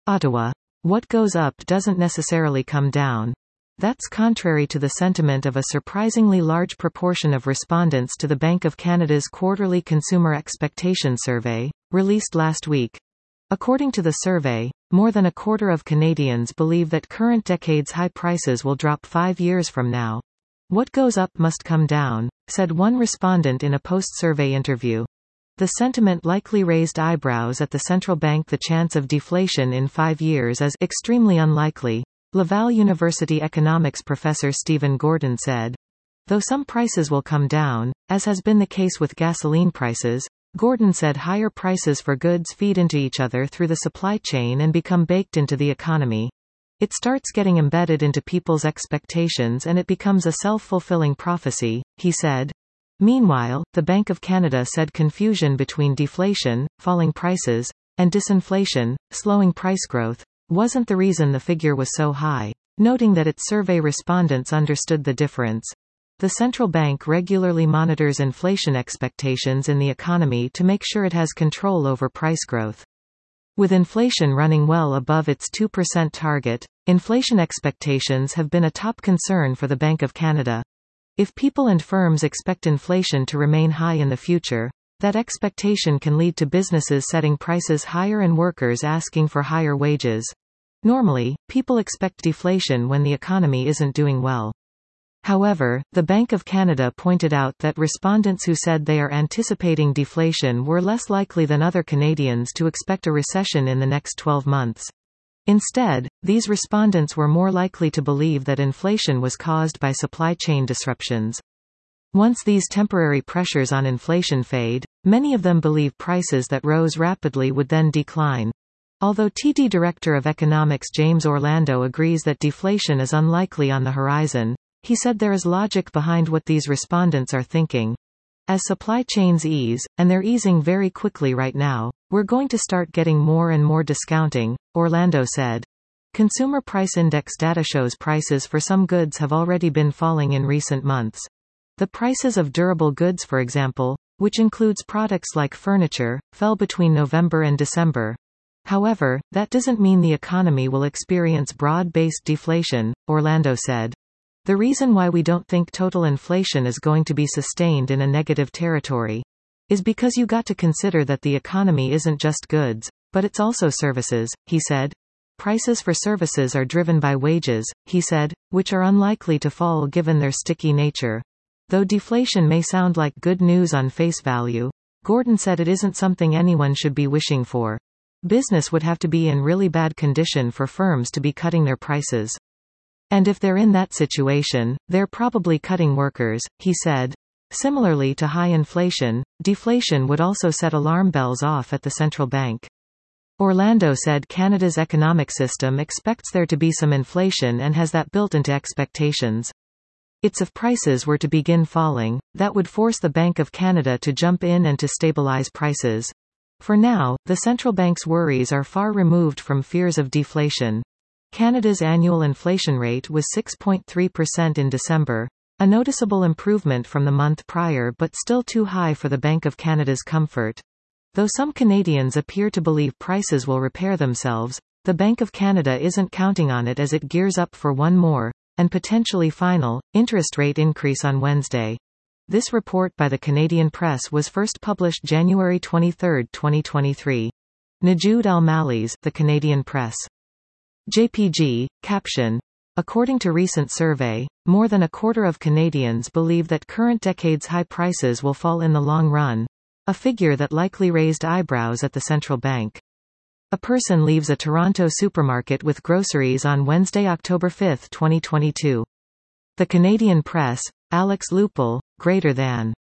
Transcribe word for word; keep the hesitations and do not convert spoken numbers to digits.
Ottawa. What goes up doesn't necessarily come down. That's contrary to the sentiment of a surprisingly large proportion of respondents to the Bank of Canada's quarterly Consumer Expectation Survey, released last week. According to the survey, more than a quarter of Canadians believe that current decade's high prices will drop five years from now. What goes up must come down, said one respondent in a post-survey interview. The sentiment likely raised eyebrows at the central bank. The chance of deflation in five years is extremely unlikely, Laval University economics professor Stephen Gordon said. Though some prices will come down, as has been the case with gasoline prices, Gordon said higher prices for goods feed into each other through the supply chain and become baked into the economy. It starts getting embedded into people's expectations and it becomes a self-fulfilling prophecy, he said. Meanwhile, the Bank of Canada said confusion between deflation, falling prices, and disinflation, slowing price growth, wasn't the reason the figure was so high, noting that its survey respondents understood the difference. The central bank regularly monitors inflation expectations in the economy to make sure it has control over price growth. With inflation running well above its two percent target, inflation expectations have been a top concern for the Bank of Canada. If people and firms expect inflation to remain high in the future, that expectation can lead to businesses setting prices higher and workers asking for higher wages. Normally, people expect deflation when the economy isn't doing well. However, the Bank of Canada pointed out that respondents who said they are anticipating deflation were less likely than other Canadians to expect a recession in the next twelve months. Instead, these respondents were more likely to believe that inflation was caused by supply chain disruptions. Once these temporary pressures on inflation fade, many of them believe prices that rose rapidly would then decline. Although T D Director of Economics James Orlando agrees that deflation is unlikely on the horizon, he said there is logic behind what these respondents are thinking. As supply chains ease, and they're easing very quickly right now, we're going to start getting more and more discounting, Orlando said. Consumer Price Index data shows prices for some goods have already been falling in recent months. The prices of durable goods, for example, which includes products like furniture, fell between November and December. However, that doesn't mean the economy will experience broad-based deflation, Orlando said. The reason why we don't think total inflation is going to be sustained in a negative territory is because you got to consider that the economy isn't just goods, but it's also services, he said. Prices for services are driven by wages, he said, which are unlikely to fall given their sticky nature. Though deflation may sound like good news on face value, Gordon said it isn't something anyone should be wishing for. Business would have to be in really bad condition for firms to be cutting their prices. And if they're in that situation, they're probably cutting workers, he said. Similarly to high inflation, deflation would also set alarm bells off at the central bank. Orlando said Canada's economic system expects there to be some inflation and has that built into expectations. It's if prices were to begin falling, that would force the Bank of Canada to jump in and to stabilize prices. For now, the central bank's worries are far removed from fears of deflation. Canada's annual inflation rate was six point three percent in December, a noticeable improvement from the month prior but still too high for the Bank of Canada's comfort. Though some Canadians appear to believe prices will repair themselves, the Bank of Canada isn't counting on it as it gears up for one more, and potentially final, interest rate increase on Wednesday. This report by the Canadian Press was first published January twenty-third, twenty twenty-three. Najoud Al-Mallis, The Canadian Press. J P G, caption. According to recent survey, more than a quarter of Canadians believe that current decade's high prices will fall in the long run, a figure that likely raised eyebrows at the central bank. A person leaves a Toronto supermarket with groceries on Wednesday, October fifth, twenty twenty-two. The Canadian Press, Alex Lupul, greater than